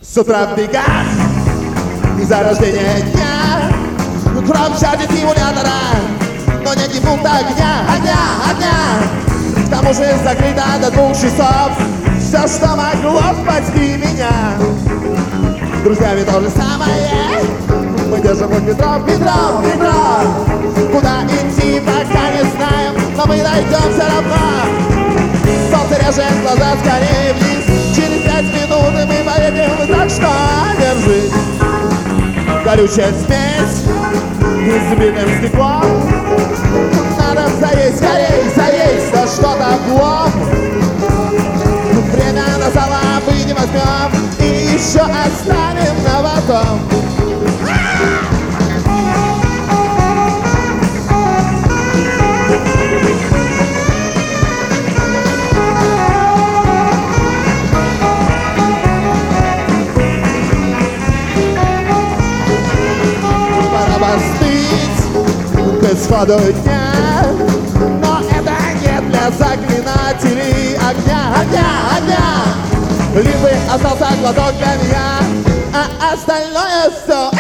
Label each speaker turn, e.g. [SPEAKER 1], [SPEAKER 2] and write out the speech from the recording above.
[SPEAKER 1] С утра в бегах и за рождения дня кровь жаждет симулятора, но нет ни пункта огня. К тому же закрыто до 2 часов все, что могло спасти меня. С друзьями то же самое. Мы держим в метро. Куда идти, пока не знаем, но мы найдем все равно. Солнце режет глаза скорее вниз. Через 5 минут мы поедем, так что держись. Колючая смесь с битым стеклом. Надо заесть, скорей заесть, да что-то облом. Время на салам мы не возьмем и еще оставим на потом. К исходу дня, но это не для заклинателей огня. Лишь бы остался глоток для меня, а остальное все